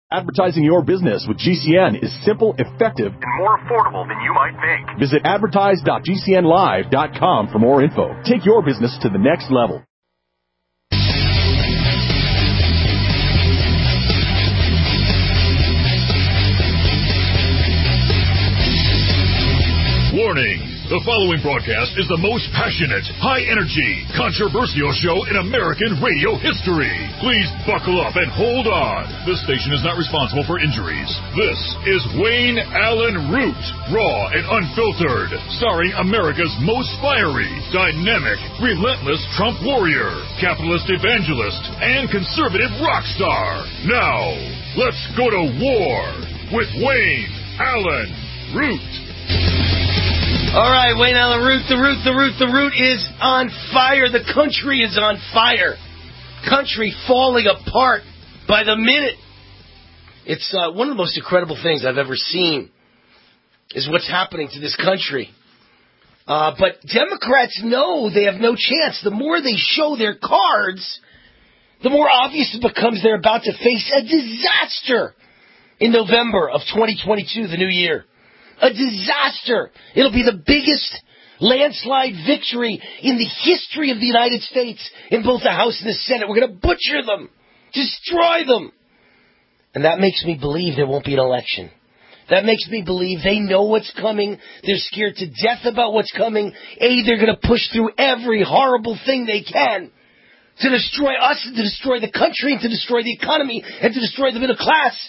Advertising your business with GCN is simple, effective, and more affordable than you might think. Visit advertise.gcnlive.com for more info. Take your business to the next level. Warning! The following broadcast is the most passionate, high-energy, controversial show in American radio history. Please buckle up and hold on. This station is not responsible for injuries. This is Wayne Allyn Root, raw and unfiltered, starring America's most fiery, dynamic, relentless Trump warrior, capitalist evangelist, and conservative rock star. Now, let's go to war with Wayne Allyn Root. All right, Wayne Allyn Root, the root is on fire. The country is on fire. Country falling apart by the minute. It's one of the most incredible things I've ever seen is what's happening to this country. But Democrats know they have no chance. The more they show their cards, the more obvious it becomes they're about to face a disaster in November of 2022, the new year. A disaster. It'll be the biggest landslide victory in the history of the United States in both the House and the Senate. We're going to butcher them, destroy them. And that makes me believe there won't be an election. That makes me believe they know what's coming. They're scared to death about what's coming. They're going to push through every horrible thing they can to destroy us and to destroy the country and to destroy the economy and to destroy the middle class.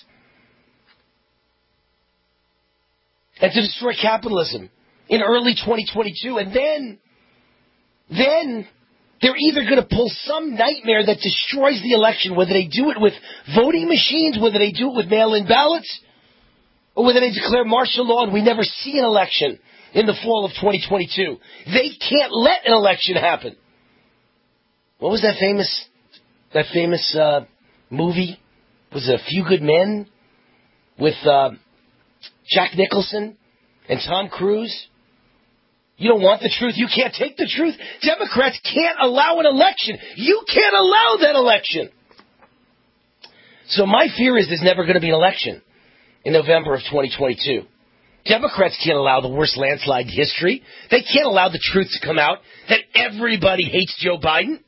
And to destroy capitalism in early 2022. And then they're either going to pull some nightmare that destroys the election, whether they do it with voting machines, whether they do it with mail-in ballots, or whether they declare martial law and we never see an election in the fall of 2022. They can't let an election happen. What was that famous movie? Was it A Few Good Men? With Jack Nicholson and Tom Cruise? You don't want the truth. You can't take the truth. Democrats can't allow an election. You can't allow that election. So my fear is there's never going to be an election in November of 2022. Democrats can't allow the worst landslide in history. They can't allow the truth to come out that everybody hates Joe Biden.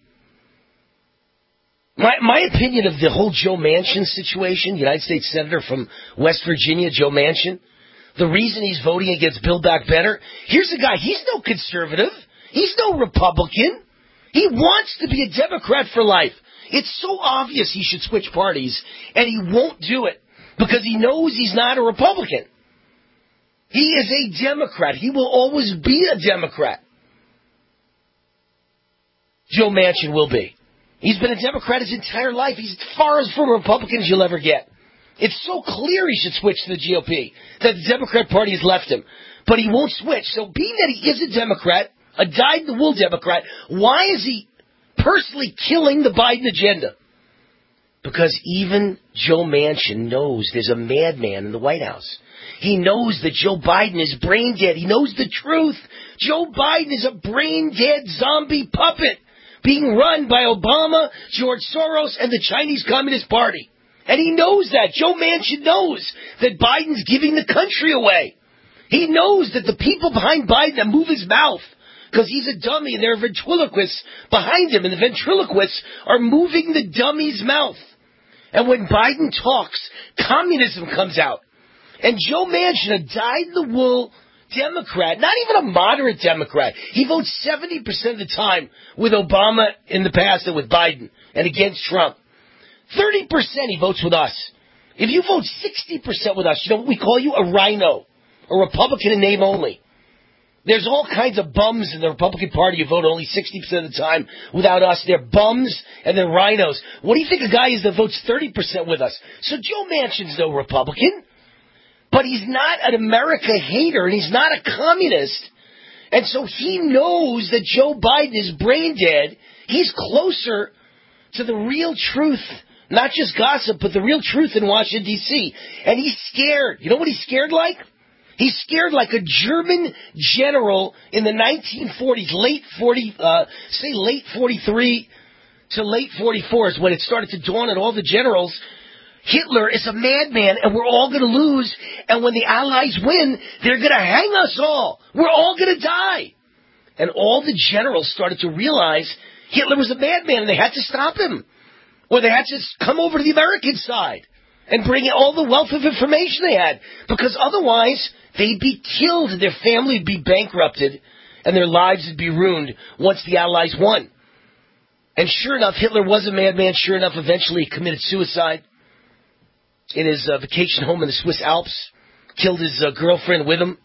My opinion of the whole Joe Manchin situation, United States Senator from West Virginia, Joe Manchin, the reason he's voting against Build Back Better, here's a guy, he's no conservative. He's no Republican. He wants to be a Democrat for life. It's so obvious he should switch parties, and he won't do it because he knows he's not a Republican. He is a Democrat. He will always be a Democrat. Joe Manchin will be. He's been a Democrat his entire life. He's as far as from a Republican as you'll ever get. It's so clear he should switch to the GOP that the Democrat Party has left him. But he won't switch. So being that he is a Democrat, a dyed-in-the-wool Democrat, why is he personally killing the Biden agenda? Because even Joe Manchin knows there's a madman in the White House. He knows that Joe Biden is brain dead. He knows the truth. Joe Biden is a brain dead zombie puppet being run by Obama, George Soros, and the Chinese Communist Party. And he knows that. Joe Manchin knows that Biden's giving the country away. He knows that the people behind Biden that move his mouth, because he's a dummy and there are ventriloquists behind him, and the ventriloquists are moving the dummy's mouth. And when Biden talks, communism comes out. And Joe Manchin, a dyed-in-the-wool Democrat, not even a moderate Democrat. He votes 70% of the time with Obama in the past and with Biden and against Trump. 30% he votes with us. If you vote 60% with us, you know what we call you? A rhino. A Republican in name only. There's all kinds of bums in the Republican Party who vote only 60% of the time without us. They're bums and they're rhinos. What do you think a guy is that votes 30% with us? So Joe Manchin's no Republican. But he's not an America hater, and he's not a communist. And so he knows that Joe Biden is brain dead. He's closer to the real truth, not just gossip, but the real truth in Washington, D.C. And he's scared. You know what he's scared like? He's scared like a German general in the 1940s, late 43 to late 44 is when it started to dawn on all the generals. Hitler is a madman and we're all going to lose. And when the Allies win, they're going to hang us all. We're all going to die. And all the generals started to realize Hitler was a madman and they had to stop him. Or they had to come over to the American side and bring in all the wealth of information they had. Because otherwise, they'd be killed. Their family would be bankrupted and their lives would be ruined once the Allies won. And sure enough, Hitler was a madman. Sure enough, eventually he committed suicide in his vacation home in the Swiss Alps. Killed his girlfriend with him.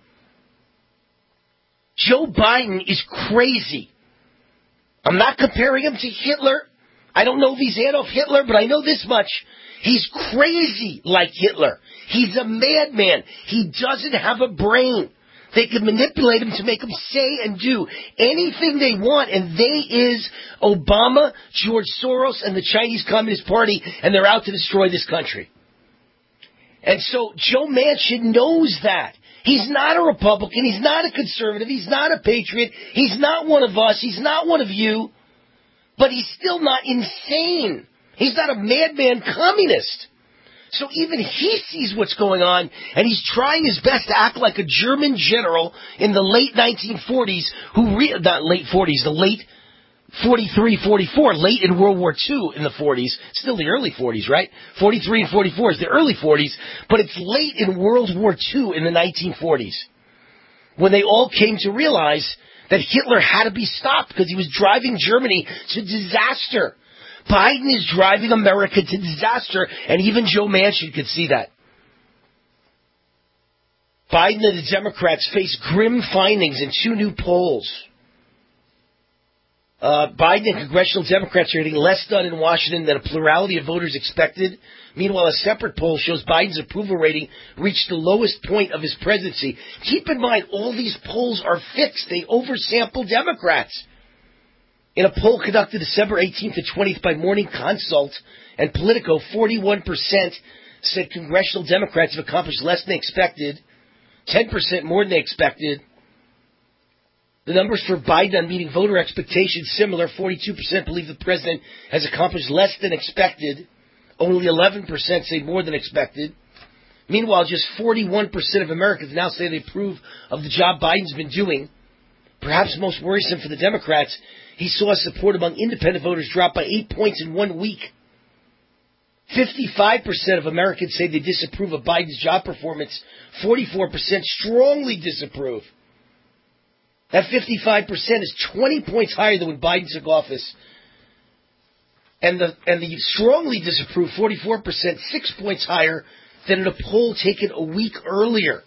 Joe Biden is crazy. I'm not comparing him to Hitler. I don't know if he's Adolf Hitler, but I know this much. He's crazy like Hitler. He's a madman. He doesn't have a brain. They can manipulate him to make him say and do anything they want, and they is Obama, George Soros, and the Chinese Communist Party, and they're out to destroy this country. And so Joe Manchin knows that. He's not a Republican. He's not a conservative. He's not a patriot. He's not one of us. He's not one of you. But he's still not insane. He's not a madman communist. So even he sees what's going on, and he's trying his best to act like a German general in the late 1940s, not late 40s, the late 43, 44, late in World War II in the 40s. Still the early 40s, right? 43 and 44 is the early 40s, but it's late in World War II in the 1940s, when they all came to realize that Hitler had to be stopped because he was driving Germany to disaster. Biden is driving America to disaster, and even Joe Manchin could see that. Biden and the Democrats face grim findings in 2 new polls. Biden and congressional Democrats are getting less done in Washington than a plurality of voters expected. Meanwhile, a separate poll shows Biden's approval rating reached the lowest point of his presidency. Keep in mind, all these polls are fixed. They oversample Democrats. In a poll conducted December 18th to 20th by Morning Consult and Politico, 41% said congressional Democrats have accomplished less than they expected, 10% more than they expected. The numbers for Biden on meeting voter expectations similar. 42% believe the president has accomplished less than expected. Only 11% say more than expected. Meanwhile, just 41% of Americans now say they approve of the job Biden's been doing. Perhaps most worrisome for the Democrats, he saw support among independent voters drop by 8 points in 1 week. 55% of Americans say they disapprove of Biden's job performance. 44% strongly disapprove. That 55% is 20 points higher than when Biden took office. And the strongly disapprove, 44%, 6 points higher than in a poll taken a week earlier.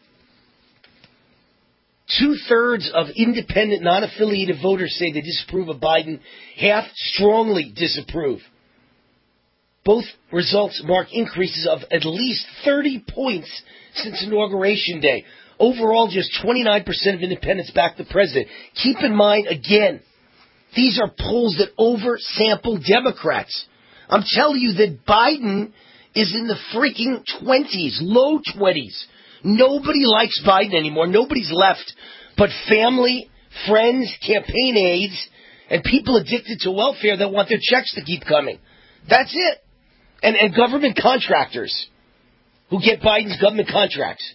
2/3 of independent, non-affiliated voters say they disapprove of Biden. Half strongly disapprove. Both results mark increases of at least 30 points since Inauguration Day. Overall, just 29% of independents back the president. Keep in mind, again, these are polls that oversample Democrats. I'm telling you that Biden is in the freaking 20s, low 20s. Nobody likes Biden anymore. Nobody's left but family, friends, campaign aides, and people addicted to welfare that want their checks to keep coming. That's it. And government contractors who get Biden's government contracts.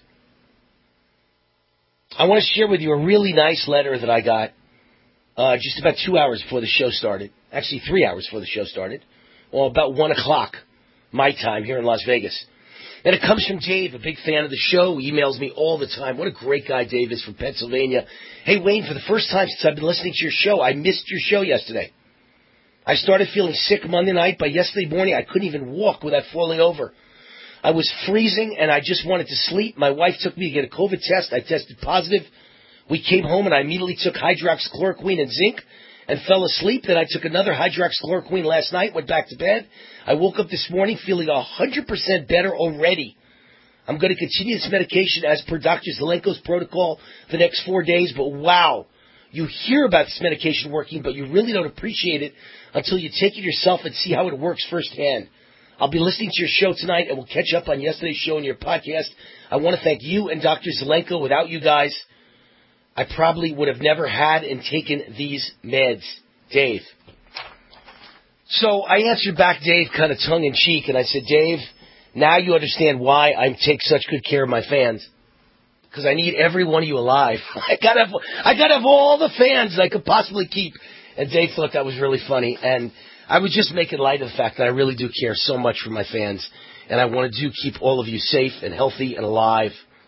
I want to share with you a really nice letter that I got just about 2 hours before the show started. Actually, 3 hours before the show started. Well, about 1 o'clock my time here in Las Vegas. And it comes from Dave, a big fan of the show. He emails me all the time. What a great guy Dave is from Pennsylvania. Hey, Wayne, for the first time since I've been listening to your show, I missed your show yesterday. I started feeling sick Monday night. By yesterday morning, I couldn't even walk without falling over. I was freezing, and I just wanted to sleep. My wife took me to get a COVID test. I tested positive. We came home, and I immediately took hydroxychloroquine and zinc and fell asleep. Then I took another hydroxychloroquine last night, went back to bed. I woke up this morning feeling 100% better already. I'm going to continue this medication as per Dr. Zelenko's protocol the next 4 days, but wow, you hear about this medication working, but you really don't appreciate it until you take it yourself and see how it works firsthand. I'll be listening to your show tonight, and we'll catch up on yesterday's show and your podcast. I want to thank you and Dr. Zelenko. Without you guys, I probably would have never had and taken these meds. Dave. So I answered back Dave kind of tongue-in-cheek, and I said, Dave, Now you understand why I take such good care of my fans. Because I need every one of you alive. I gotta have all the fans I could possibly keep. And Dave thought that was really funny. And I was just making light of the fact that I really do care so much for my fans. And I want to keep all of you safe and healthy and alive.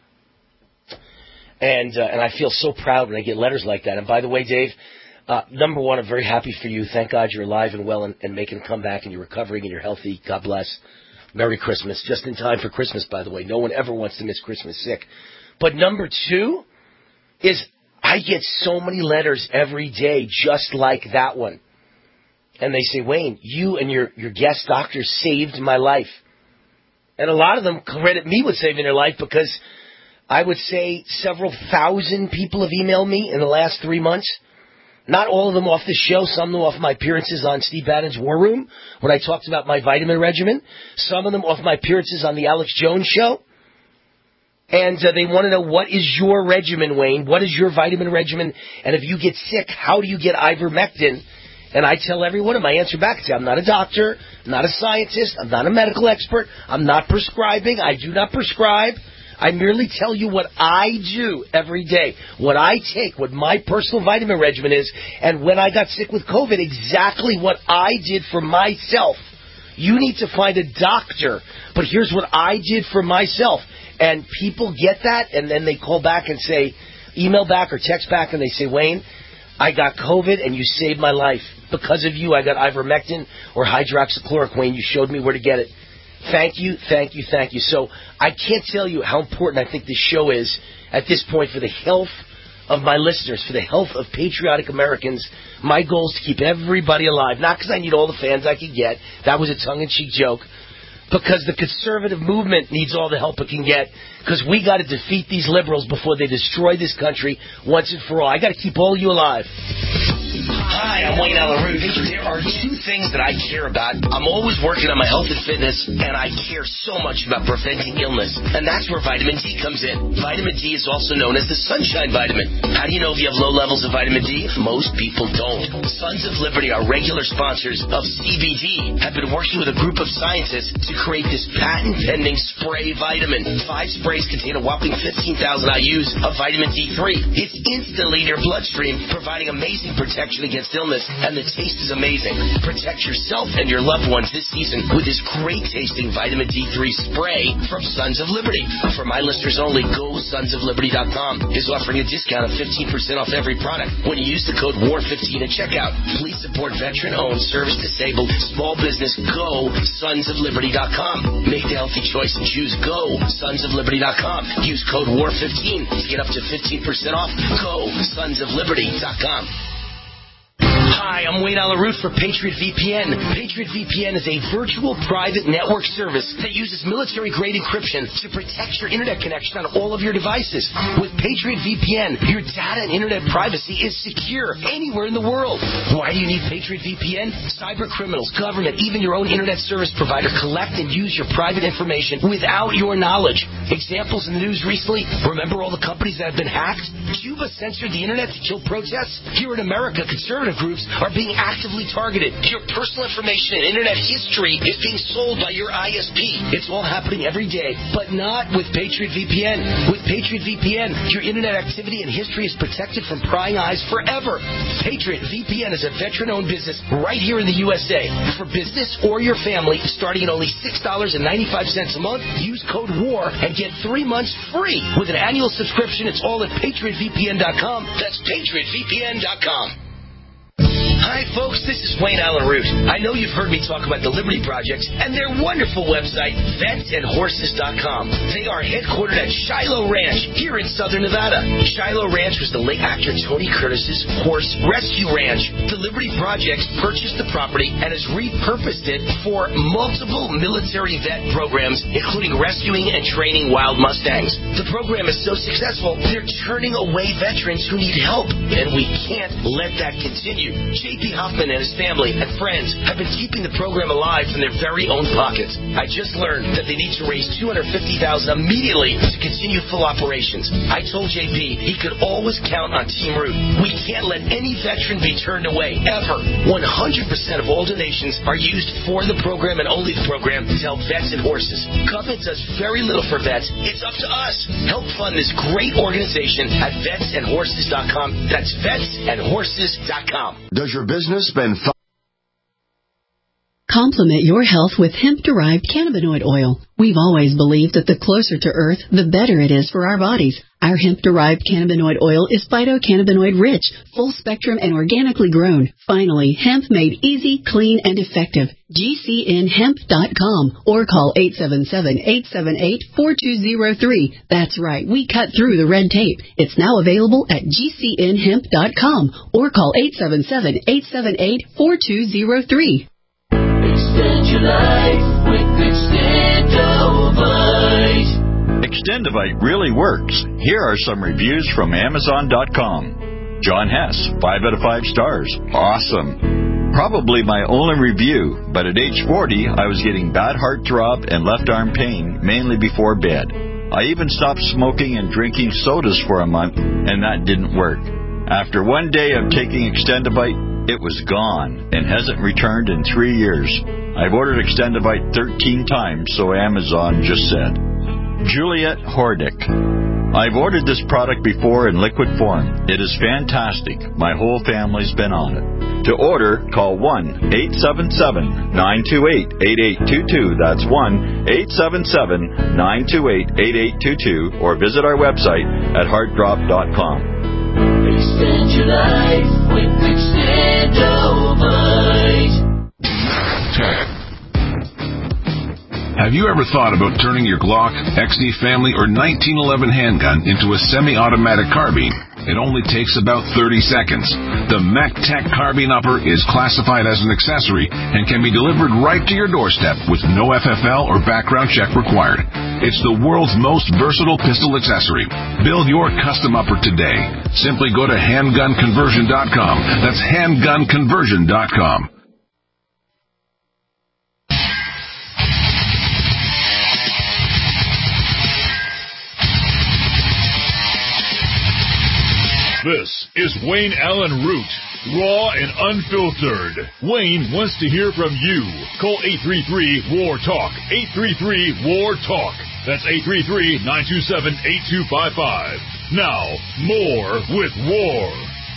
And I feel so proud when I get letters like that. And by the way, Dave, number one, I'm very happy for you. Thank God you're alive and well and making a comeback and you're recovering and you're healthy. God bless. Merry Christmas. Just in time for Christmas, by the way. No one ever wants to miss Christmas sick. But number two is I get so many letters every day just like that one. And they say, Wayne, you and your guest doctor saved my life. And a lot of them credit me with saving their life because I would say several thousand people have emailed me in the last 3 months. Not all of them off the show. Some of them off my appearances on Steve Bannon's War Room when I talked about my vitamin regimen. Some of them off my appearances on the Alex Jones Show. And they want to know, what is your regimen, Wayne? What is your vitamin regimen? And if you get sick, how do you get ivermectin? And I tell everyone, and my answer back is, I'm not a doctor, I'm not a scientist, I'm not a medical expert, I'm not prescribing, I do not prescribe. I merely tell you what I do every day, what I take, what my personal vitamin regimen is, and when I got sick with COVID, exactly what I did for myself. You need to find a doctor, but here's what I did for myself. And people get that, and then they call back and say, email back or text back, and they say, Wayne, I got COVID, and you saved my life. Because of you, I got ivermectin or hydroxychloroquine. Wayne, you showed me where to get it. Thank you, thank you, thank you. So I can't tell you how important I think this show is at this point for the health of my listeners, for the health of patriotic Americans. My goal is to keep everybody alive, not because I need all the fans I can get. That was a tongue-in-cheek joke. Because the conservative movement needs all the help it can get. Because we got to defeat these liberals before they destroy this country once and for all. I got to keep all of you alive. Hi, I'm Wayne Allen Root. There are two things that I care about. I'm always working on my health and fitness, and I care so much about preventing illness. And that's where vitamin D comes in. Vitamin D is also known as the sunshine vitamin. How do you know if you have low levels of vitamin D? Most people don't. Sons of Liberty, our regular sponsors of CBD, have been working with a group of scientists to create this patent-pending spray vitamin. 5 sprays contain a whopping 15,000 IUs of vitamin D3. It's instantly in your bloodstream, providing amazing protection against illness, and the taste is amazing. Protect yourself and your loved ones this season with this great-tasting vitamin D3 spray from Sons of Liberty. For my listeners only, GoSonsOfLiberty.com is offering a discount of 15% off every product when you use the code WAR15 at checkout. Please support veteran-owned, service-disabled, small business. GoSonsOfLiberty.com. Make the healthy choice and choose GoSonsOfLiberty.com. Use code WAR15 to get up to 15% off. GoSonsOfLiberty.com. Hi, I'm Wayne Allen Root for Patriot VPN. Patriot VPN is a virtual private network service that uses military-grade encryption to protect your internet connection on all of your devices. With Patriot VPN, your data and internet privacy is secure anywhere in the world. Why do you need Patriot VPN? Cyber criminals, government, even your own internet service provider collect and use your private information without your knowledge. Examples in the news recently, remember all the companies that have been hacked? Cuba censored the internet to kill protests? Here in America, conservative groups are being actively targeted. Your personal information and internet history is being sold by your ISP. It's all happening every day, but not with Patriot VPN. With Patriot VPN, your internet activity and history is protected from prying eyes forever. Patriot VPN is a veteran-owned business right here in the USA. For business or your family, starting at only $6.95 a month, use code WAR and get 3 months free. With an annual subscription, it's all at PatriotVPN.com. That's PatriotVPN.com. Hi, folks. This is Wayne Allen Root. I know you've heard me talk about the Liberty Project and their wonderful website, VetsAndHorses.com. They are headquartered at Shiloh Ranch here in southern Nevada. Shiloh Ranch was the late actor Tony Curtis's horse rescue ranch. The Liberty Project purchased the property and has repurposed it for multiple military vet programs, including rescuing and training wild Mustangs. The program is so successful, they're turning away veterans who need help, and we can't let that continue. J.P. Hoffman and his family and friends have been keeping the program alive from their very own pockets. I just learned that they need to raise $250,000 immediately to continue full operations. I told J.P. he could always count on Team Root. We can't let any veteran be turned away, ever. 100% of all donations are used for the program and only the program to help vets and horses. Government does very little for vets. It's up to us. Help fund this great organization at vetsandhorses.com. That's vetsandhorses.com. Does your business spend Complement your health with hemp-derived cannabinoid oil. We've always believed that the closer to Earth, the better it is for our bodies. Our hemp-derived cannabinoid oil is phytocannabinoid-rich, full-spectrum, and organically grown. Finally, hemp made easy, clean, and effective. GCNhemp.com or call 877-878-4203. That's right, we cut through the red tape. It's now available at GCNhemp.com or call 877-878-4203. Extend your life with Extendovite. Extendovite really works. Here are some reviews from Amazon.com. John Hess, 5 out of 5 stars. Awesome. Probably my only review, but at age 40, I was getting bad heart throb and left arm pain, mainly before bed. I even stopped smoking and drinking sodas for a month, and that didn't work. After one day of taking Extendovite, it was gone and hasn't returned in 3 years. I've ordered Extendovite 13 times, so Amazon just said. Juliet Hordick. I've ordered this product before in liquid form. It is fantastic. My whole family's been on it. To order, call 1-877-928-8822. That's 1-877-928-8822. Or visit our website at heartdrop.com. Extend your life with Extendovite. Have you ever thought about turning your Glock, XD Family, or 1911 handgun into a semi-automatic carbine? It only takes about 30 seconds. The MacTech Carbine Upper is classified as an accessory and can be delivered right to your doorstep with no FFL or background check required. It's the world's most versatile pistol accessory. Build your custom upper today. Simply go to handgunconversion.com. That's handgunconversion.com. This is Wayne Allen Root, raw and unfiltered. Wayne wants to hear from you. Call 833-WAR-TALK, 833-WAR-TALK. That's 833-927-8255. Now, more with War.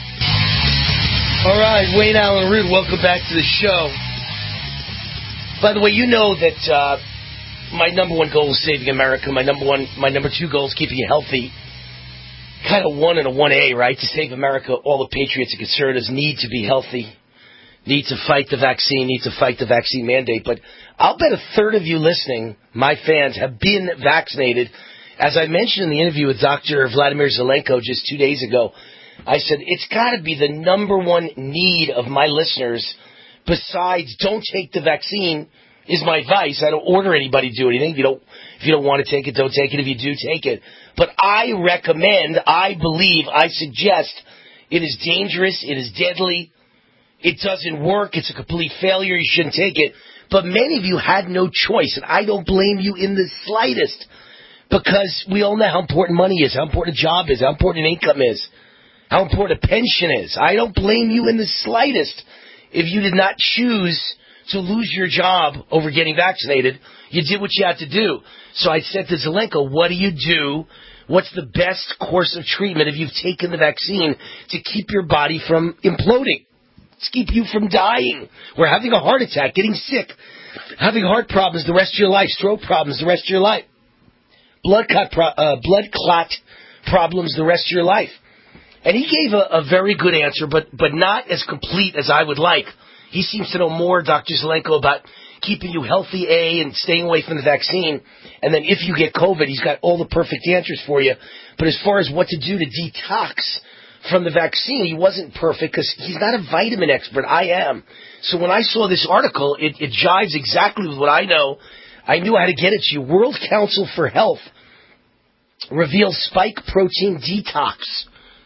All right, Wayne Allen Root, welcome back to the show. By the way, you know that my number one goal is saving America. My number two goal is keeping it healthy. Kind of 1 and a 1A, right? To save America, all the patriots and conservatives need to be healthy, need to fight the vaccine, need to fight the vaccine mandate. But I'll bet a third of you listening, my fans, have been vaccinated. As I mentioned in the interview with Dr. Vladimir Zelenko just 2 days ago, I said it's got to be the number one need of my listeners, besides don't take the vaccine, is my advice. I don't order anybody to do anything. If you don't want to take it, don't take it. If you do, take it. But I recommend, I believe, I suggest it is dangerous, it is deadly, it doesn't work, it's a complete failure, you shouldn't take it. But many of you had no choice, and I don't blame you in the slightest, because we all know how important money is, how important a job is, how important an income is, how important a pension is. I don't blame you in the slightest if you did not choose to lose your job over getting vaccinated. You did what you had to do. So I said to Zelenko, what do you do? What's the best course of treatment if you've taken the vaccine to keep your body from imploding, to keep you from dying, or having a heart attack, getting sick, having heart problems the rest of your life, stroke problems the rest of your life, blood clot problems the rest of your life? And he gave a very good answer, but not as complete as I would like. He seems to know more, Dr. Zelenko, about keeping you healthy, and staying away from the vaccine. And then if you get COVID, he's got all the perfect answers for you. But as far as what to do to detox from the vaccine, he wasn't perfect because he's not a vitamin expert. I am. So when I saw this article, it jives exactly with what I know. I knew how to get it to you. World Council for Health reveals spike protein detox.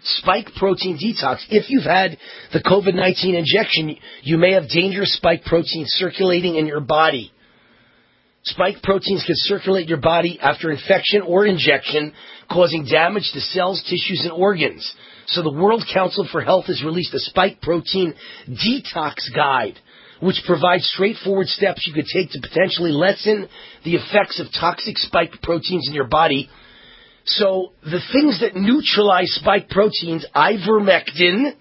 spike protein detox. If you've had the COVID-19 injection, you may have dangerous spike proteins circulating in your body. Spike proteins can circulate your body after infection or injection, causing damage to cells, tissues, and organs. So the World Council for Health has released a spike protein detox guide, which provides straightforward steps you could take to potentially lessen the effects of toxic spike proteins in your body. So the things that neutralize spike proteins, ivermectin,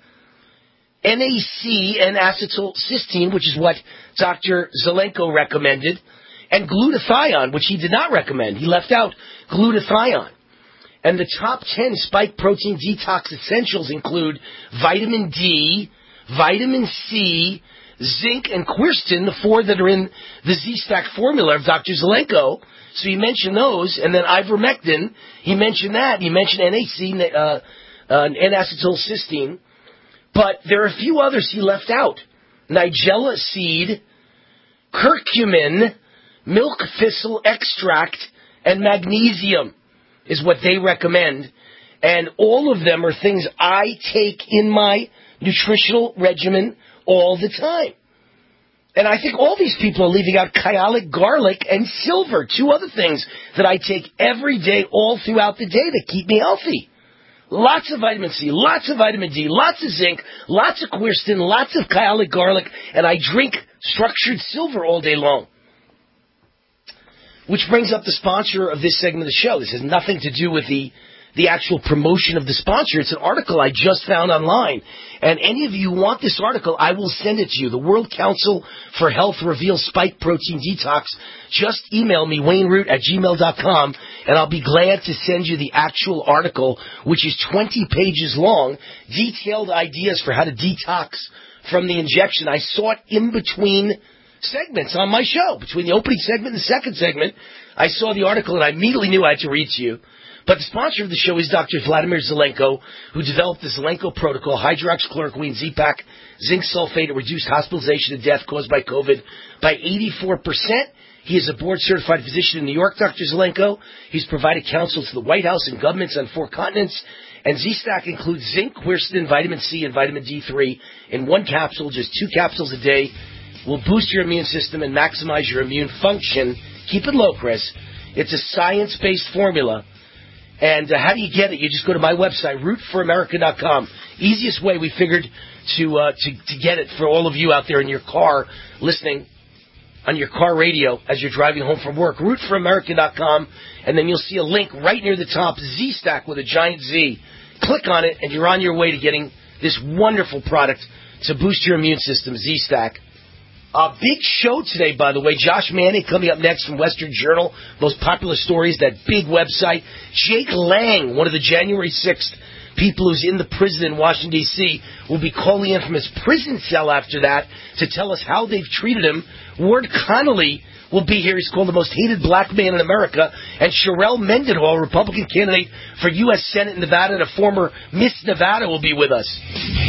NAC, and acetylcysteine, which is what Dr. Zelenko recommended, and glutathione, which he did not recommend. He left out glutathione. And the top 10 spike protein detox essentials include vitamin D, vitamin C, zinc, and quercetin, the 4 that are in the Z-Stack formula of Dr. Zelenko. So he mentioned those. And then ivermectin, he mentioned that. He mentioned NAC, N-acetylcysteine. But there are a few others he left out. Nigella seed, curcumin, milk thistle extract, and magnesium is what they recommend. And all of them are things I take in my nutritional regimen all the time. And I think all these people are leaving out kyolic garlic and silver, 2 other things that I take every day all throughout the day that keep me healthy. Lots of vitamin C, lots of vitamin D, lots of zinc, lots of quercetin, lots of kyolic garlic, and I drink structured silver all day long. Which brings up the sponsor of this segment of the show. This has nothing to do with the actual promotion of the sponsor. It's an article I just found online. And any of you want this article, I will send it to you. The World Council for Health reveals spike protein detox. Just email me, wayneroot@gmail.com, and I'll be glad to send you the actual article, which is 20 pages long, detailed ideas for how to detox from the injection. I saw it in between segments on my show. Between the opening segment and the second segment, I saw the article and I immediately knew I had to read to you. But the sponsor of the show is Dr. Vladimir Zelenko, who developed the Zelenko protocol, hydroxychloroquine, Z-Pak, zinc sulfate. It reduced hospitalization and death caused by COVID by 84%. He is a board-certified physician in New York, Dr. Zelenko. He's provided counsel to the White House and governments on 4 continents. And Z-Stack includes zinc, quercetin, vitamin C, and vitamin D3 in 1 capsule, just 2 capsules a day. Will boost your immune system and maximize your immune function. Keep it low, Chris. It's a science-based formula. And how do you get it? You just go to my website, rootforamerica.com. Easiest way we figured to get it for all of you out there in your car listening on your car radio as you're driving home from work. Rootforamerica.com, and then you'll see a link right near the top, Z-Stack with a giant Z. Click on it, and you're on your way to getting this wonderful product to boost your immune system, Z-Stack. A big show today, by the way. Josh Manning coming up next from Western Journal. Most popular stories, that big website. Jake Lang, one of the January 6th people who's in the prison in Washington, D.C., will be calling in from his prison cell after that to tell us how they've treated him. Ward Connolly will be here. He's called the most hated black man in America. And Sherelle Mendenhall, Republican candidate for U.S. Senate in Nevada and a former Miss Nevada, will be with us.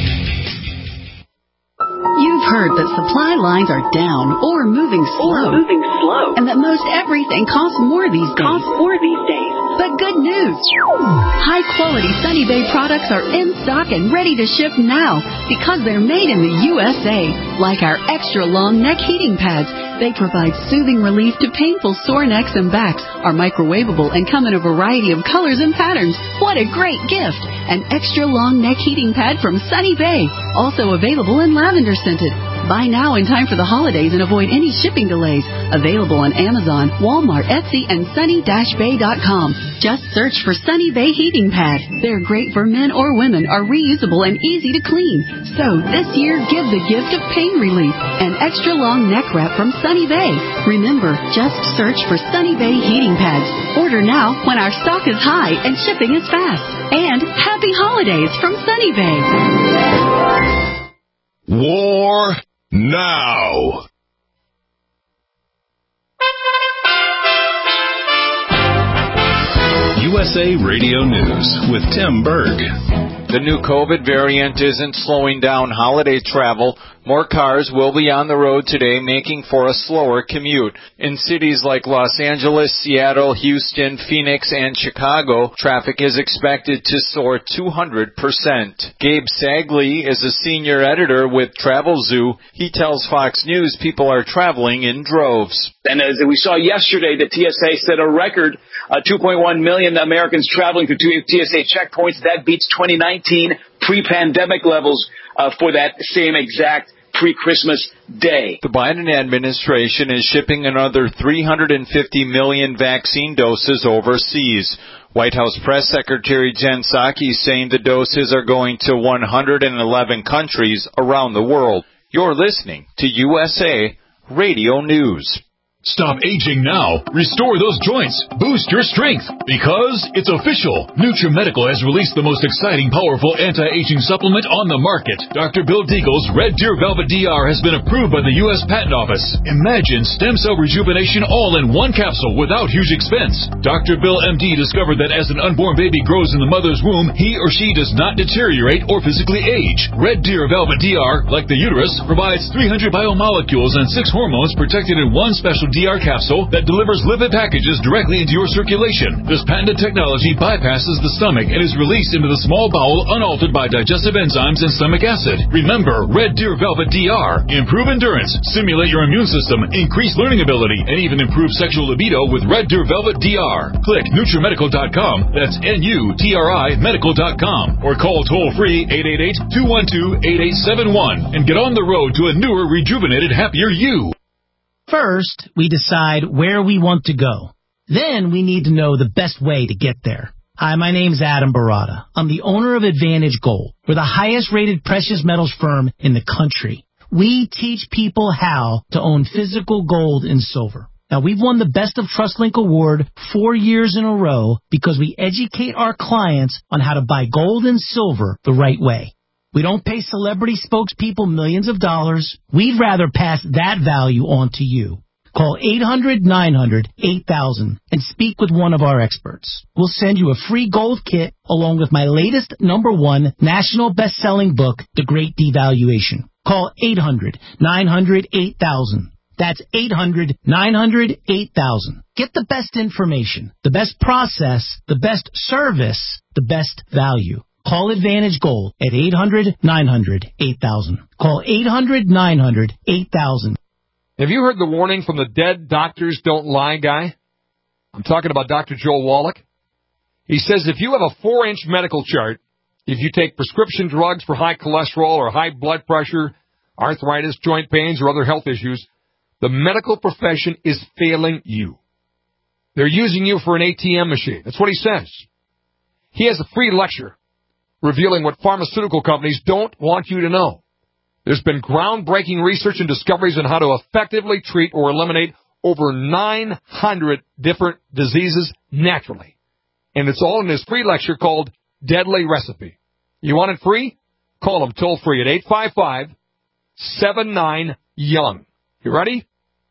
You've heard that supply lines are down or moving slow. And that most everything costs more these days. But good news. High-quality Sunny Bay products are in stock and ready to ship now because they're made in the USA. Like our extra-long neck heating pads. They provide soothing relief to painful sore necks and backs, are microwavable, and come in a variety of colors and patterns. What a great gift! An extra-long neck heating pad from Sunny Bay. Also available in lavender scented. Buy now in time for the holidays and avoid any shipping delays. Available on Amazon, Walmart, Etsy, and sunny-bay.com. Just search for Sunny Bay Heating Pad. They're great for men or women, are reusable and easy to clean. So this year, give the gift of pain relief. An extra long neck wrap from Sunny Bay. Remember, just search for Sunny Bay Heating Pads. Order now when our stock is high and shipping is fast. And happy holidays from Sunny Bay. War now. USA Radio News with Tim Berg. The new COVID variant isn't slowing down holiday travel. More cars will be on the road today, making for a slower commute. In cities like Los Angeles, Seattle, Houston, Phoenix, and Chicago, traffic is expected to soar 200%. Gabe Sagley is a senior editor with Travel Zoo. He tells Fox News people are traveling in droves. And as we saw yesterday, the TSA set a record 2.1 million Americans traveling through TSA checkpoints. That beats 2019 pre-pandemic levels for that same exact pre-Christmas day. The Biden administration is shipping another 350 million vaccine doses overseas. White House Press Secretary Jen Psaki saying the doses are going to 111 countries around the world. You're listening to USA Radio News. Stop aging now. Restore those joints. Boost your strength. Because it's official. NutriMedical has released the most exciting, powerful anti-aging supplement on the market. Dr. Bill Deagle's Red Deer Velvet DR has been approved by the U.S. Patent Office. Imagine stem cell rejuvenation all in one capsule without huge expense. Dr. Bill MD discovered that as an unborn baby grows in the mother's womb, he or she does not deteriorate or physically age. Red Deer Velvet DR, like the uterus, provides 300 biomolecules and 6 hormones protected in one special DR capsule that delivers lipid packages directly into your circulation. This patented technology bypasses the stomach and is released into the small bowel unaltered by digestive enzymes and stomach acid. Remember, Red Deer Velvet DR. Improve endurance, stimulate your immune system, increase learning ability, and even improve sexual libido with Red Deer Velvet DR. Click NutriMedical.com, that's NUTRI Medical.com, or call toll-free 888-212-8871 and get on the road to a newer, rejuvenated, happier you. First, we decide where we want to go. Then we need to know the best way to get there. Hi, my name's Adam Barada. I'm the owner of Advantage Gold. We're the highest-rated precious metals firm in the country. We teach people how to own physical gold and silver. Now, we've won the Best of TrustLink Award 4 years in a row because we educate our clients on how to buy gold and silver the right way. We don't pay celebrity spokespeople millions of dollars. We'd rather pass that value on to you. Call 800-900-8000 and speak with one of our experts. We'll send you a free gold kit along with my latest #1 national best-selling book, The Great Devaluation. Call 800-900-8000. That's 800-900-8000. Get the best information, the best process, the best service, the best value. Call Advantage Gold at 800-900-8000. Call 800-900-8000. Have you heard the warning from the Dead Doctors Don't Lie guy? I'm talking about Dr. Joel Wallach. He says if you have a 4-inch medical chart, if you take prescription drugs for high cholesterol or high blood pressure, arthritis, joint pains, or other health issues, the medical profession is failing you. They're using you for an ATM machine. That's what he says. He has a free lecture revealing what pharmaceutical companies don't want you to know. There's been groundbreaking research and discoveries on how to effectively treat or eliminate over 900 different diseases naturally. And it's all in his free lecture called Deadly Recipe. You want it free? Call him toll-free at 855-79-YOUNG. You ready?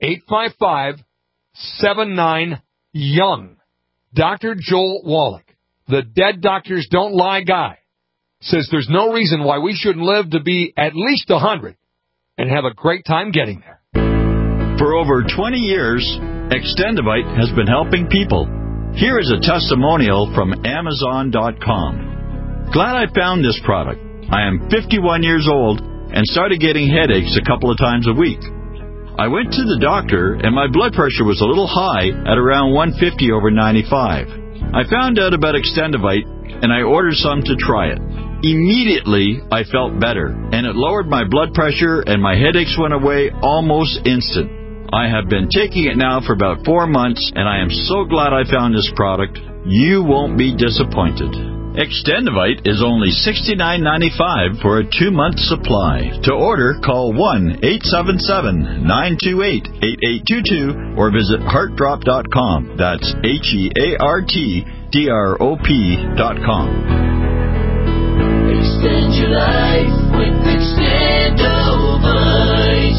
855-79-YOUNG. Dr. Joel Wallach, the Dead Doctors Don't Lie guy, says there's no reason why we shouldn't live to be at least 100 and have a great time getting there. For over 20 years, Extendivite has been helping people. Here is a testimonial from Amazon.com. Glad I found this product. I am 51 years old and started getting headaches a couple of times a week. I went to the doctor and my blood pressure was a little high at around 150/95. I found out about Extendivite and I ordered some to try it. Immediately, I felt better, and it lowered my blood pressure, and my headaches went away almost instant. I have been taking it now for about 4 months, and I am so glad I found this product. You won't be disappointed. Extendivite is only $69.95 for a 2-month supply. To order, call 1-877-928-8822 or visit heartdrop.com. That's HEARTDROP.com. Extend your life with Extendivite.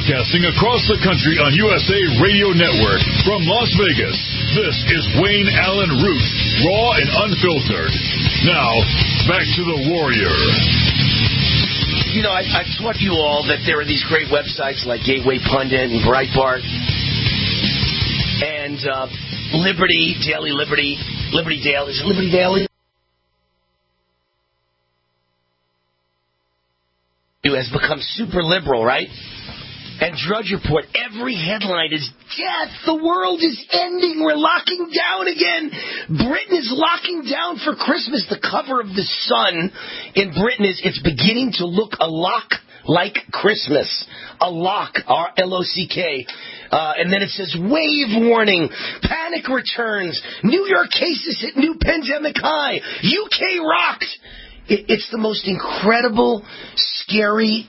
Broadcasting across the country on USA Radio Network from Las Vegas, this is Wayne Allen Root, raw and unfiltered. Now, back to the Warrior. You know, I've taught you all that there are these great websites like Gateway Pundit and Breitbart and Liberty Daily. Is it Liberty Daily? Has become super liberal, right? And Drudge Report, every headline is death. The world is ending. We're locking down again. Britain is locking down for Christmas. The cover of the Sun in Britain is, it's beginning to look a lot like Christmas. A lock, R-L-O-C-K. And then it says, wave warning, panic returns, New York cases hit new pandemic high, UK rocked. It's the most incredible, scary,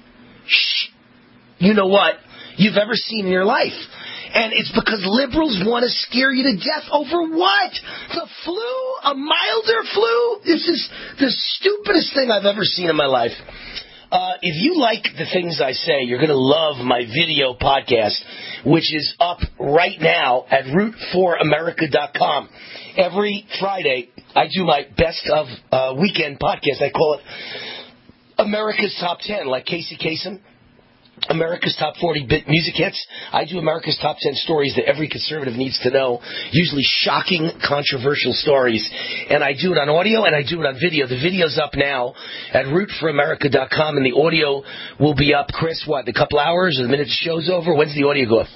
you know what, you've ever seen in your life. And it's because liberals want to scare you to death over what? The flu? A milder flu? This is the stupidest thing I've ever seen in my life. If you like the things I say, you're going to love my video podcast, which is up right now at root4america.com. Every Friday, I do my best of weekend podcast. I call it America's Top 10, like Casey Kasem. America's Top 40 music hits. I do America's Top 10 stories that every conservative needs to know, usually shocking, controversial stories. And I do it on audio and I do it on video. The video's up now at rootforamerica.com, and the audio will be up, Chris, what, in a couple hours or the minute the show's over? When's the audio go up?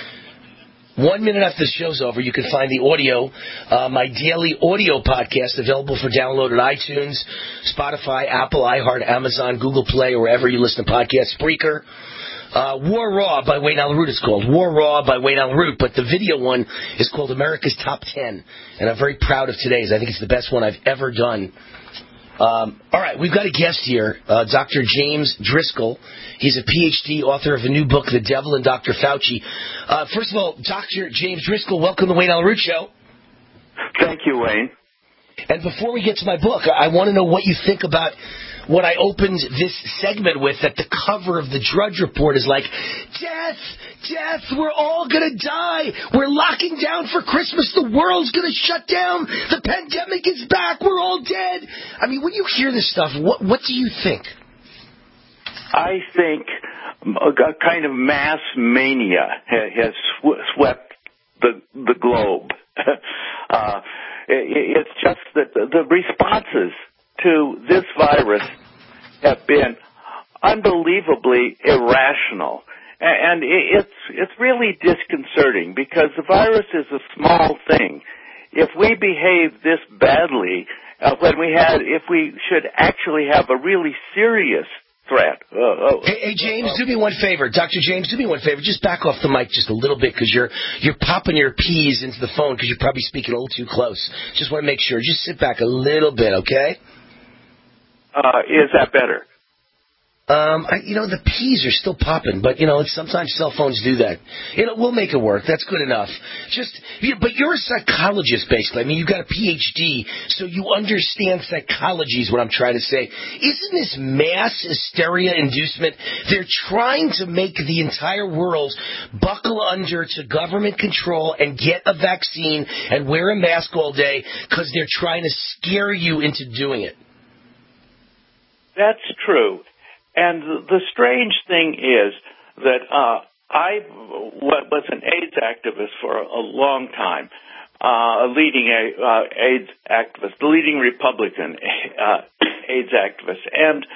1 minute after the show's over, you can find the audio, my daily audio podcast available for download at iTunes, Spotify, Apple, iHeart, Amazon, Google Play, or wherever you listen to podcasts, Spreaker. War Raw by Wayne Allen Root is called. War Raw by Wayne Allen Root, but the video one is called America's Top 10, and I'm very proud of today's. I think it's the best one I've ever done. All right, we've got a guest here, Dr. James Driscoll. He's a PhD, author of a new book, The Devil and Dr. Fauci. First of all, Dr. James Driscoll, welcome to the Wayne Allen Root Show. Thank you, Wayne. And before we get to my book, I want to know what you think about what I opened this segment with, that the cover of the Drudge Report is like, death, death, we're all going to die. We're locking down for Christmas. The world's going to shut down. The pandemic is back. We're all dead. I mean, when you hear this stuff, what do you think? I think a kind of mass mania has swept the globe. It's just that the responses to this virus have been unbelievably irrational. And it's really disconcerting because the virus is a small thing. If we behave this badly, if we should actually have a really serious threat. Hey, James, do me one favor. Dr. James, do me one favor. Just back off the mic just a little bit because you're popping your P's into the phone because you're probably speaking a little too close. Just want to make sure. Just sit back a little bit, okay? Is that better? The P's are still popping, but, sometimes cell phones do that. We'll make it work. That's good enough. But you're a psychologist, basically. I mean, you've got a PhD, so you understand psychology is what I'm trying to say. Isn't this mass hysteria inducement? They're trying to make the entire world buckle under to government control and get a vaccine and wear a mask all day because they're trying to scare you into doing it. That's true. And the strange thing is that I was an AIDS activist for a long time, a leading AIDS activist, the leading Republican AIDS activist. And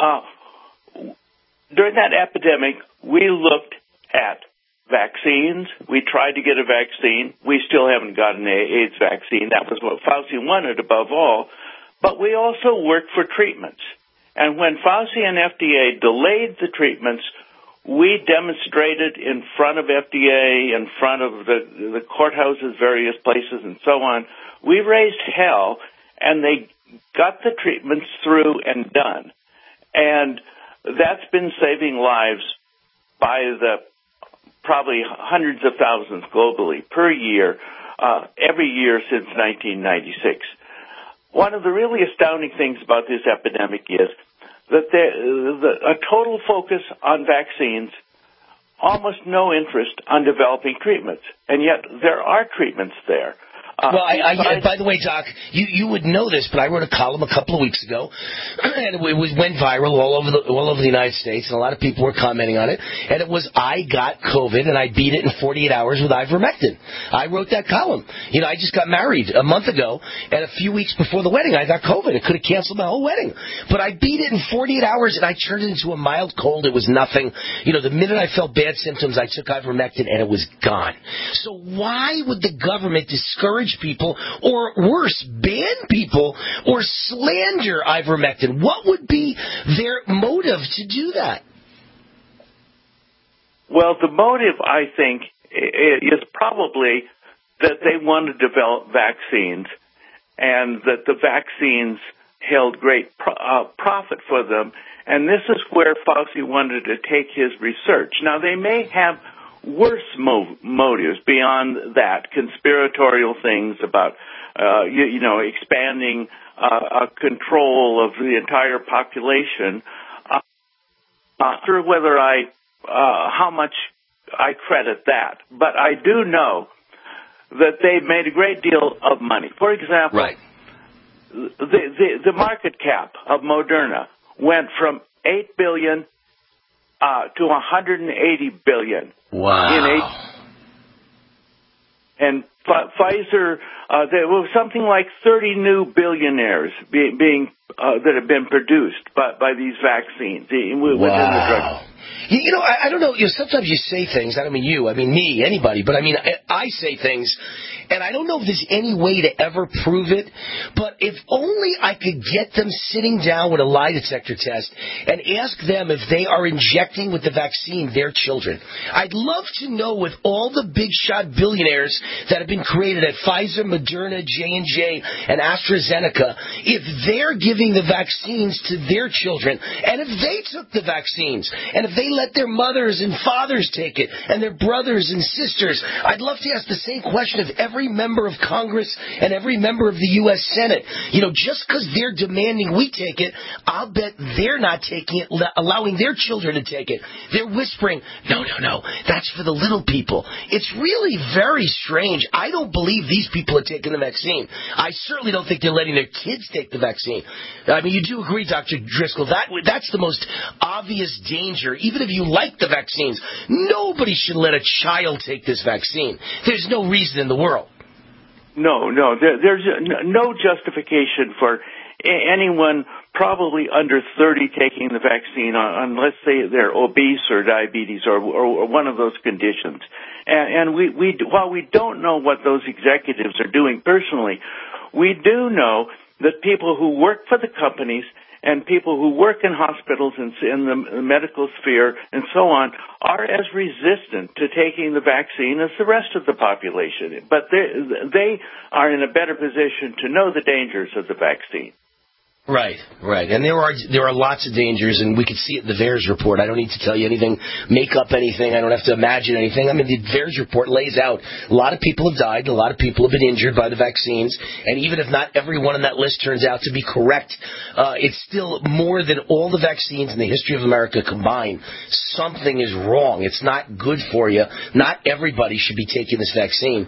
during that epidemic, we looked at vaccines. We tried to get a vaccine. We still haven't gotten an AIDS vaccine. That was what Fauci wanted above all. But we also worked for treatments. And when Fauci and FDA delayed the treatments, we demonstrated in front of FDA, in front of the courthouses, various places, and so on. We raised hell, and they got the treatments through and done. And that's been saving lives by the probably hundreds of thousands globally per year, every year since 1996. One of the really astounding things about this epidemic is that a total focus on vaccines almost no interest on developing treatments, and yet there are treatments there. Well, by the way, Doc, you would know this, but I wrote a column a couple of weeks ago, and it went viral all over the United States, and a lot of people were commenting on it. And it was, I got COVID, and I beat it in 48 hours with ivermectin. I wrote that column. You know, I just got married a month ago, and a few weeks before the wedding, I got COVID. It could have canceled my whole wedding. But I beat it in 48 hours, and I turned it into a mild cold. It was nothing. You know, the minute I felt bad symptoms, I took ivermectin, and it was gone. So why would the government discourage people, or worse, ban people or slander ivermectin? What would be their motive to do that? Well, the motive, I think, is probably that they want to develop vaccines, and that the vaccines held great profit for them. And this is where Fauci wanted to take his research. Now, they may have worse motives beyond that, conspiratorial things about, expanding control of the entire population. Not sure whether how much I credit that, but I do know that they've made a great deal of money. For example, right. the market cap of Moderna went from $8 billion to $180 billion. Wow. And Pfizer, there was something like 30 new billionaires being that have been produced by these vaccines within the drug. You know, I don't know. You know, sometimes you say things. I don't mean you. I mean me, anybody. But I mean, I say things, and I don't know if there's any way to ever prove it. But if only I could get them sitting down with a lie detector test and ask them if they are injecting with the vaccine their children. I'd love to know, with all the big shot billionaires that have been created at Pfizer, Moderna, J&J, and AstraZeneca, if they're giving the vaccines to their children, and if they took the vaccines, and if they let their mothers and fathers take it, and their brothers and sisters. I'd love to ask the same question of every member of Congress and every member of the U.S. Senate. You know, just because they're demanding we take it, I'll bet they're not taking it, allowing their children to take it. They're whispering, no, that's for the little people. It's really very strange. I don't believe these people are taking the vaccine. I certainly don't think they're letting their kids take the vaccine. I mean, you do agree, Dr. Driscoll, that's the most obvious danger. Even if you like the vaccines, nobody should let a child take this vaccine. There's no reason in the world. No. There's no justification for anyone probably under 30 taking the vaccine unless they're obese or diabetes or one of those conditions. And while we don't know what those executives are doing personally, we do know that people who work for the companies and people who work in hospitals and in the medical sphere and so on are as resistant to taking the vaccine as the rest of the population. But they are in a better position to know the dangers of the vaccine. Right. And there are lots of dangers, and we could see it in the VAERS report. I don't need to tell you anything, make up anything. I don't have to imagine anything. I mean, the VAERS report lays out a lot of people have died, a lot of people have been injured by the vaccines, and even if not everyone on that list turns out to be correct, it's still more than all the vaccines in the history of America combined. Something is wrong. It's not good for you. Not everybody should be taking this vaccine.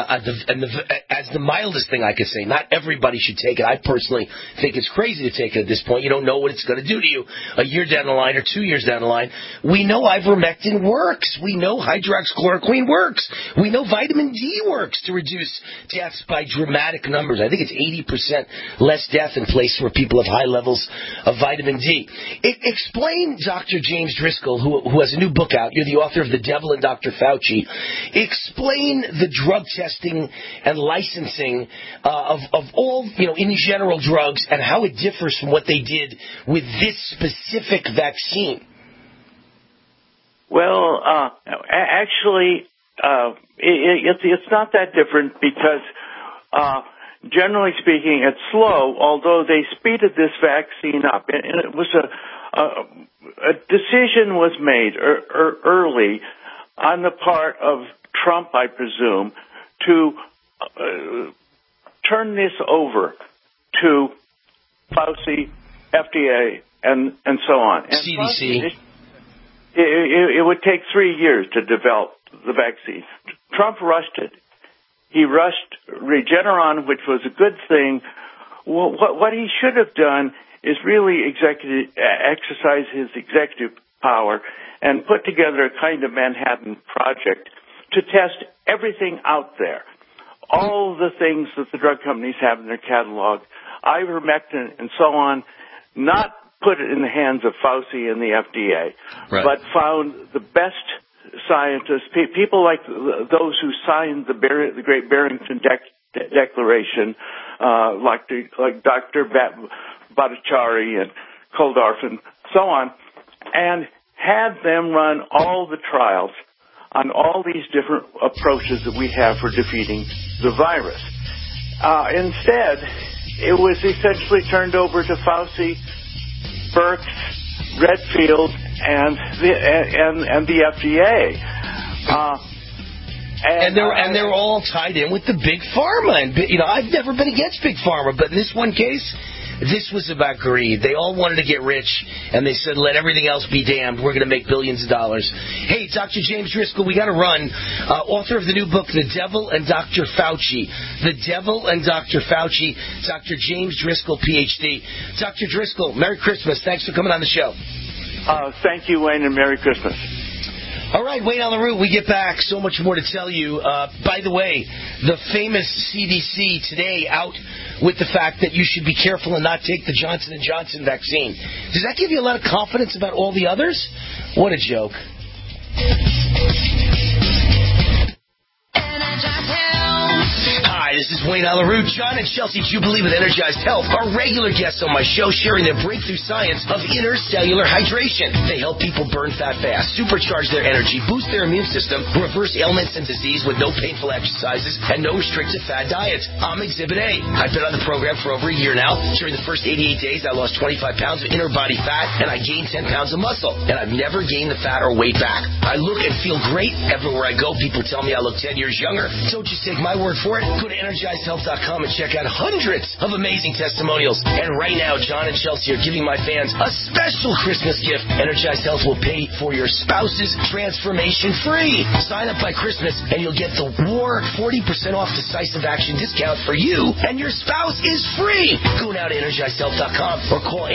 As the mildest thing I could say, not everybody should take it. I personally think it's crazy to take it at this point. You don't know what it's going to do to you a year down the line or 2 years down the line. We know ivermectin works. We know hydroxychloroquine works. We know vitamin D works to reduce deaths by dramatic numbers. I think it's 80% less death in places where people have high levels of vitamin D. Explain, Dr. James Driscoll, who has a new book out. You're the author of The Devil and Dr. Fauci. Explain the drug testing and licensing of all, in general drugs, and how it differs from what they did with this specific vaccine. Well, actually, it's not that different because, generally speaking, it's slow, although they speeded this vaccine up. And it was a decision was made early on the part of Trump, I presume, to turn this over to Fauci, FDA, and so on. And CDC. it would take 3 years to develop the vaccine. Trump rushed it. He rushed Regeneron, which was a good thing. Well, what he should have done is really exercise his executive power and put together a kind of Manhattan Project to test everything out there, all the things that the drug companies have in their catalog, ivermectin and so on, not put it in the hands of Fauci and the FDA, right, but found the best scientists, people like those who signed the Great Barrington Declaration, like Dr. Bhattacharya and Koldorf and so on, and had them run all the trials on all these different approaches that we have for defeating the virus. Instead, it was essentially turned over to Fauci, Birx, Redfield, and the FDA. And they're all tied in with the big pharma. And I've never been against big pharma, but in this one case, this was about greed. They all wanted to get rich, and they said, let everything else be damned. We're going to make billions of dollars. Hey, Dr. James Driscoll, we got to run. Author of the new book, The Devil and Dr. Fauci. The Devil and Dr. Fauci, Dr. James Driscoll, Ph.D. Dr. Driscoll, Merry Christmas. Thanks for coming on the show. Thank you, Wayne, and Merry Christmas. All right, Wayne on the route. We get back. So much more to tell you. By the way, the famous CDC today out with the fact that you should be careful and not take the Johnson & Johnson vaccine. Does that give you a lot of confidence about all the others? What a joke. Hi, this is Wayne on the route. John and Chelsea Jubilee with Energized Health are regular guests on my show sharing their breakthrough science of intercellular hydration. They help people burn fat fast, supercharge their energy, boost their immune system, reverse ailments and disease with no painful exercises and no restrictive fat diets. I'm Exhibit A. I've been on the program for over a year now. During the first 88 days, I lost 25 pounds of inner body fat and I gained 10 pounds of muscle. And I've never gained the fat or weight back. I look and feel great. Everywhere I go, people tell me I look 10 years younger. Don't just take my word for it. Go to EnergizedHealth.com and check out hundreds of amazing testimonials. And right now, John and Chelsea are giving my fans a special Christmas gift. Energized Health will pay for your spouse's transformation free. Sign up by Christmas and you'll get the War 40% off decisive action discount for you, and your spouse is free. Go now to EnergizedHealth.com or call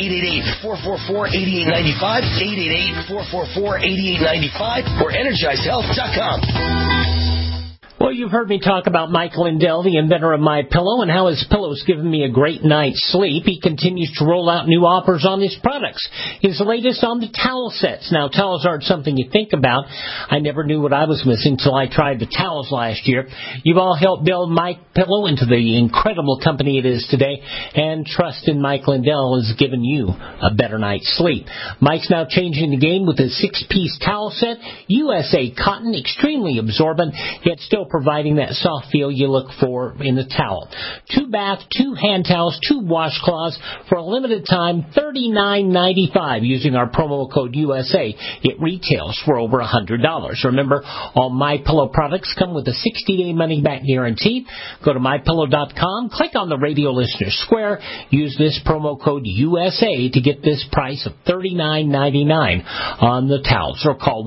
888-444-8895, 888-444-8895, or EnergizedHealth.com. Well, you've heard me talk about Mike Lindell, the inventor of MyPillow, and how his pillow's given me a great night's sleep. He continues to roll out new offers on his products. His latest on the towel sets. Now, towels aren't something you think about. I never knew what I was missing till I tried the towels last year. You've all helped build MyPillow into the incredible company it is today, and trust in Mike Lindell has given you a better night's sleep. Mike's now changing the game with a 6-piece towel set, USA cotton, extremely absorbent, yet still providing that soft feel you look for in a towel. 2 bath, 2 hand towels, 2 washcloths for a limited time, $39.95 using our promo code USA. It retails for over $100. Remember, all MyPillow products come with a 60-day money-back guarantee. Go to MyPillow.com, click on the radio listener square, use this promo code USA to get this price of $39.99 on the towels, or call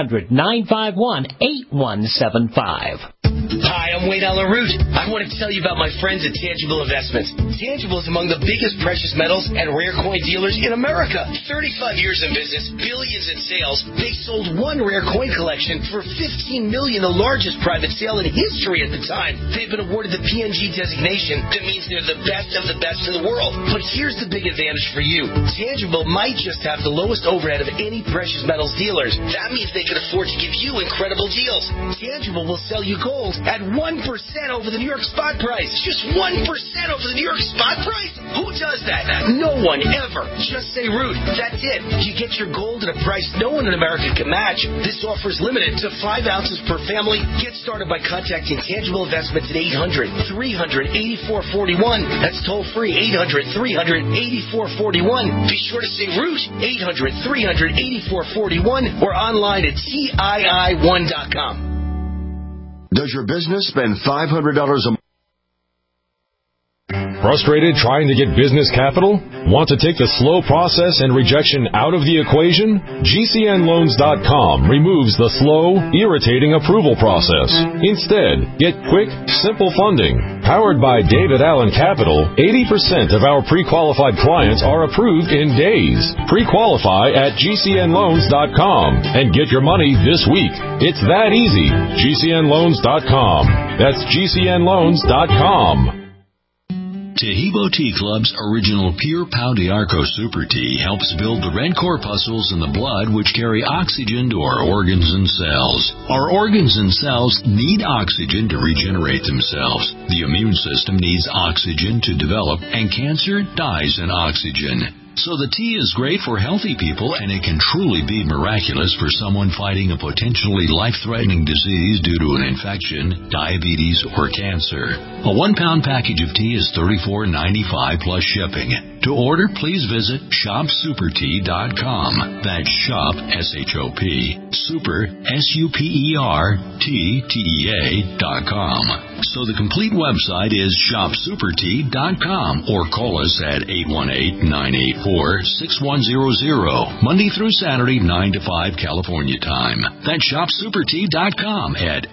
1-800-951-8175. Hi, I'm Wayne on the route. I want to tell you about my friends at Tangible Investments. Tangible is among the biggest precious metals and rare coin dealers in America. 35 years in business, billions in sales. They sold one rare coin collection for $15 million, the largest private sale in history at the time. They've been awarded the PNG designation. That means they're the best of the best in the world. But here's the big advantage for you. Tangible might just have the lowest overhead of any precious metals dealers. That means they can afford to give you incredible deals. Tangible will sell you gold at 1% over the New York spot price. Just 1% over the New York spot price? Who does that? No one ever. Just say Root. That's it. You get your gold at a price no one in America can match. This offer is limited to 5 ounces per family. Get started by contacting Tangible Investments at 800-300-8441. That's toll free, 800-300-8441. Be sure to say Root, 800-300-8441, or online at TII1.com. Does your business spend $500 a month? Frustrated trying to get business capital? Want to take the slow process and rejection out of the equation? GCNLoans.com removes the slow, irritating approval process. Instead, get quick, simple funding. Powered by David Allen Capital, 80% of our pre-qualified clients are approved in days. Pre-qualify at GCNLoans.com and get your money this week. It's that easy. GCNLoans.com. That's GCNLoans.com. Tahibo Tea Club's original Pure Pau d'Arco Super Tea helps build the red corpuscles in the blood which carry oxygen to our organs and cells. Our organs and cells need oxygen to regenerate themselves. The immune system needs oxygen to develop, and cancer dies in oxygen. So the tea is great for healthy people, and it can truly be miraculous for someone fighting a potentially life-threatening disease due to an infection, diabetes, or cancer. A 1-pound package of tea is $34.95 plus shipping. To order, please visit shopsupertea.com. That's shop, S-H-O-P, super, S-U-P-E-R-T-T-E-A.com. So the complete website is shopsupertea.com, or call us at 818-984-6100, Monday through Saturday, 9 to 5 California time. That's shopsupertea.com at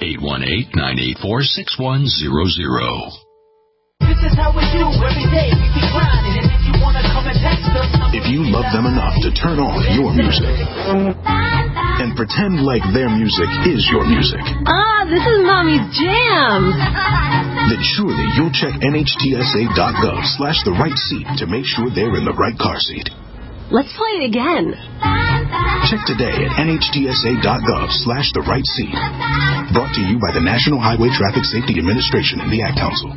818-984-6100. This is how we do every day. We be grinding, and if you wanna come and test us, if you love them enough to turn off your music and pretend like their music is your music, this is Mommy's jam, then surely you'll check NHTSA.gov/the right seat to make sure they're in the right car seat. Let's play it again. Check today at NHTSA.gov/the right seat. Brought to you by the National Highway Traffic Safety Administration and the Ad Council.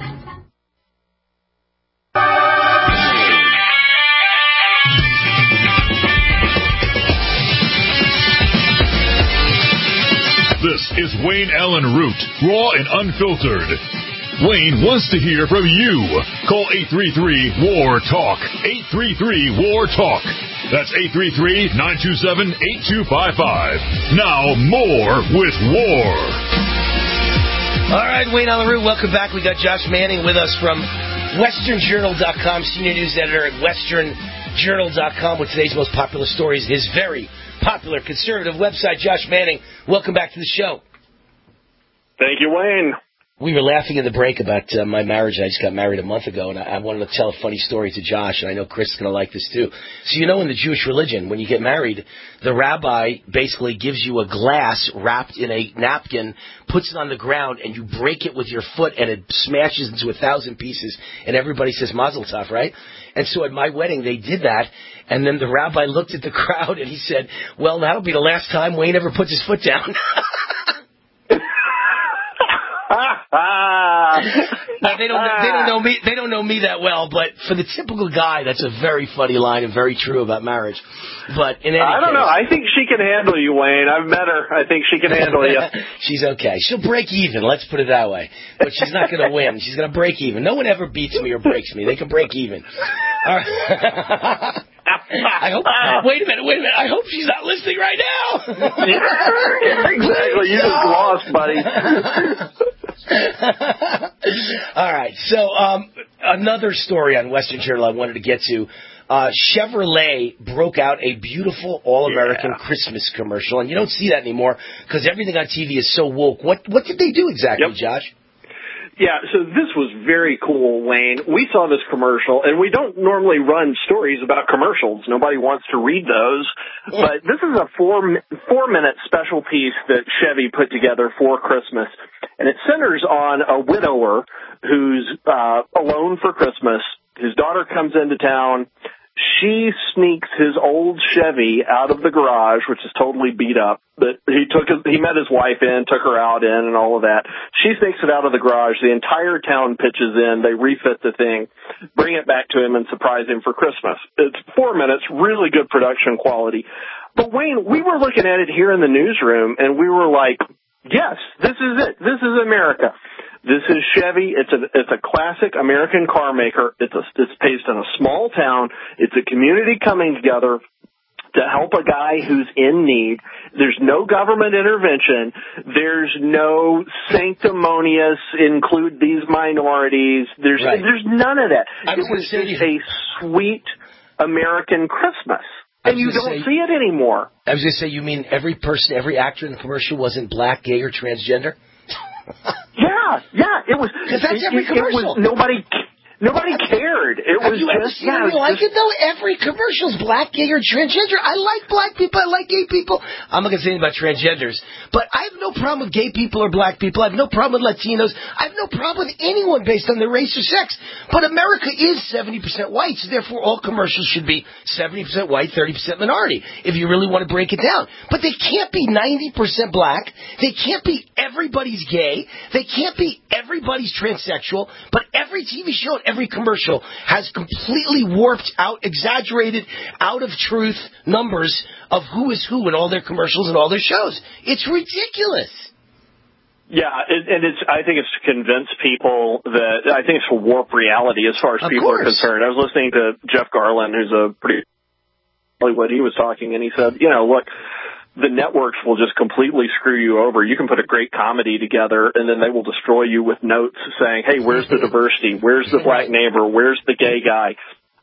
This is Wayne Allen Root, raw and unfiltered. Wayne wants to hear from you. Call 833-WAR-TALK. 833-WAR-TALK. That's 833-927-8255. Now more with War. All right, Wayne Allen Root, welcome back. We got Josh Manning with us from WesternJournal.com, senior news editor at WesternJournal.com, with today's most popular stories. His very popular conservative website. Josh Manning, welcome back to the show. Thank you, Wayne. We were laughing in the break about my marriage. I just got married a month ago, and I wanted to tell a funny story to Josh, and I know Chris is going to like this too. So you know in the Jewish religion, when you get married, the rabbi basically gives you a glass wrapped in a napkin, puts it on the ground, and you break it with your foot, and it smashes into 1,000 pieces, and everybody says Mazel Tov, right? And so at my wedding, they did that, and then the rabbi looked at the crowd, and he said, well, that'll be the last time Wayne ever puts his foot down. Now, they don't know me. They don't know me that well, but for the typical guy, that's a very funny line and very true about marriage. But in any I don't know. I think she can handle you, Wayne. I've met her. I think she can handle you. She's okay. She'll break even. Let's put it that way. But she's not going to win. She's going to break even. No one ever beats me or breaks me. They can break even. All right. I hope. Wait a minute. I hope she's not listening right now. Exactly. You just lost, buddy. All right. So another story on Western Journal I wanted to get to. Chevrolet broke out a beautiful all-American Christmas commercial, and you don't see that anymore because everything on TV is so woke. What did they do exactly, Josh? Yeah, so this was very cool, Wayne. We saw this commercial, and we don't normally run stories about commercials. Nobody wants to read those. But this is a four-minute special piece that Chevy put together for Christmas, and it centers on a widower who's alone for Christmas. His daughter comes into town. She sneaks his old Chevy out of the garage, which is totally beat up. But he met his wife in, took her out in, and all of that. She sneaks it out of the garage. The entire town pitches in. They refit the thing, bring it back to him, and surprise him for Christmas. It's 4 minutes, really good production quality. But Wayne, we were looking at it here in the newsroom, and we were like, yes, this is it. This is America. This is Chevy. It's a classic American car maker. It's based in a small town. It's a community coming together. to help a guy who's in need. There's no government intervention. There's no sanctimonious include these minorities. There's none of that. It was just a sweet American Christmas. And you don't see it anymore. I was going to say, you mean every person, every actor in the commercial wasn't black, gay, or transgender? Yeah, it was. Because that's every commercial. Nobody cared. It was Have you ever seen anything like it, though? Every commercial's black, gay, or transgender. I like black people. I like gay people. I'm not going to say anything about transgenders. But I have no problem with gay people or black people. I have no problem with Latinos. I have no problem with anyone based on their race or sex. But America is 70% white, so therefore all commercials should be 70% white, 30% minority, if you really want to break it down. But they can't be 90% black. They can't be everybody's gay. They can't be everybody's transsexual. But every TV show and every commercial has completely warped out, exaggerated, out of truth numbers of who is who in all their commercials and all their shows. It's ridiculous. Yeah, and I think it's to convince people that, I think it's to warp reality as far as people are concerned. I was listening to Jeff Garland, who's a pretty Hollywood. He was talking, and he said, look, the networks will just completely screw you over. You can put a great comedy together, and then they will destroy you with notes saying, hey, where's the diversity? Where's the black neighbor? Where's the gay guy?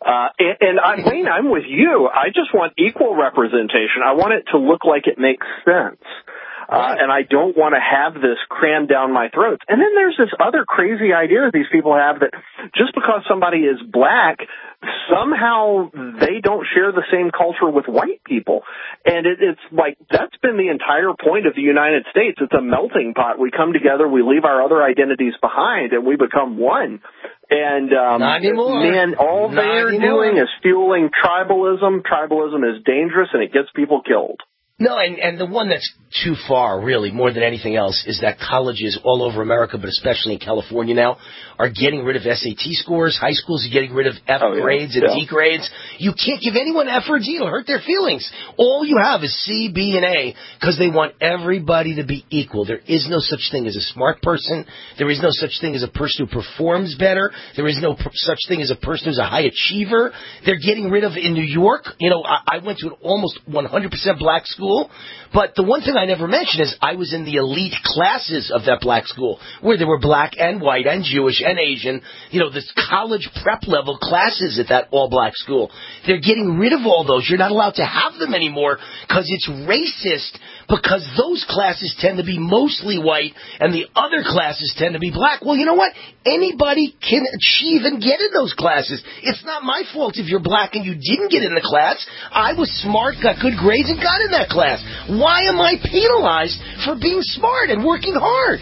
Wayne, I'm with you. I just want equal representation. I want it to look like it makes sense. And I don't want to have this crammed down my throat. And then there's this other crazy idea that these people have that just because somebody is black, somehow they don't share the same culture with white people. And it's like, that's been the entire point of the United States. It's a melting pot. We come together, we leave our other identities behind, and we become one. And, not anymore. Man, all they're doing is fueling tribalism. Tribalism is dangerous, and it gets people killed. No, and the one that's too far, really, more than anything else, is that colleges all over America, but especially in California now, are getting rid of SAT scores. High schools are getting rid of F grades and D grades. You can't give anyone F or D. It'll hurt their feelings. All you have is C, B, and A because they want everybody to be equal. There is no such thing as a smart person. There is no such thing as a person who performs better. There is no such thing as a person who's a high achiever. They're getting rid of, in New York, I went to an almost 100% black school, but the one thing I never mentioned is I was in the elite classes of that black school where there were black and white and Jewish and Asian, this college prep level classes at that all-black school. They're getting rid of all those. You're not allowed to have them anymore because it's racist, because those classes tend to be mostly white and the other classes tend to be black. Well, you know what? Anybody can achieve and get in those classes. It's not my fault if you're black and you didn't get in the class. I was smart, got good grades, and got in that class. Why am I penalized for being smart and working hard?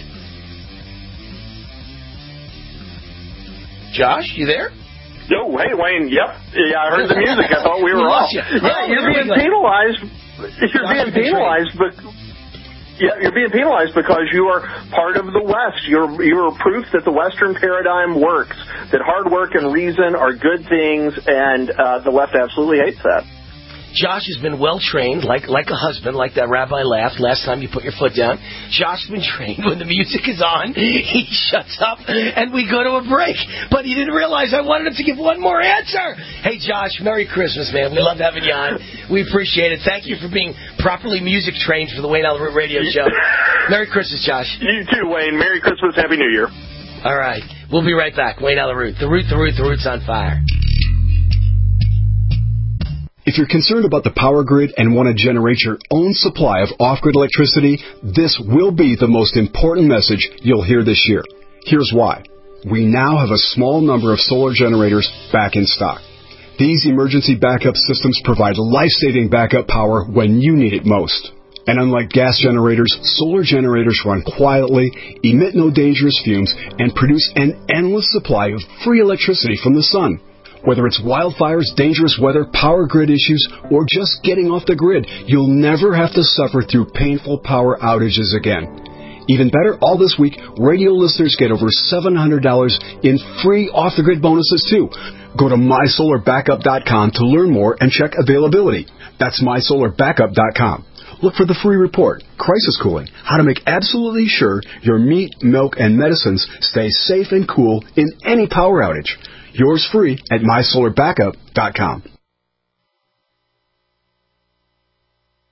Josh, you there? Yo, hey, Wayne, yep. Yeah, I heard the music. I thought we were off. Yeah, you're being penalized. You're being penalized, but... Yeah, you're being penalized because you are part of the West. You're proof that the Western paradigm works, that hard work and reason are good things, and the left absolutely hates that. Josh has been well-trained, like a husband, like that rabbi laughed last time you put your foot down. Josh has been trained. When the music is on, he shuts up, and we go to a break. But he didn't realize I wanted him to give one more answer. Hey, Josh, Merry Christmas, man. We love having you on. We appreciate it. Thank you for being properly music-trained for the Wayne Allyn Root Radio Show. Merry Christmas, Josh. You too, Wayne. Merry Christmas. Happy New Year. All right. We'll be right back. Wayne Allyn Root. The Root's on fire. If you're concerned about the power grid and want to generate your own supply of off-grid electricity, this will be the most important message you'll hear this year. Here's why. We now have a small number of solar generators back in stock. These emergency backup systems provide life-saving backup power when you need it most. And unlike gas generators, solar generators run quietly, emit no dangerous fumes, and produce an endless supply of free electricity from the sun. Whether it's wildfires, dangerous weather, power grid issues, or just getting off the grid, you'll never have to suffer through painful power outages again. Even better, all this week, radio listeners get over $700 in free off-the-grid bonuses, too. Go to mysolarbackup.com to learn more and check availability. That's mysolarbackup.com. Look for the free report, Crisis Cooling, how to make absolutely sure your meat, milk, and medicines stay safe and cool in any power outage. Yours free at mysolarbackup.com.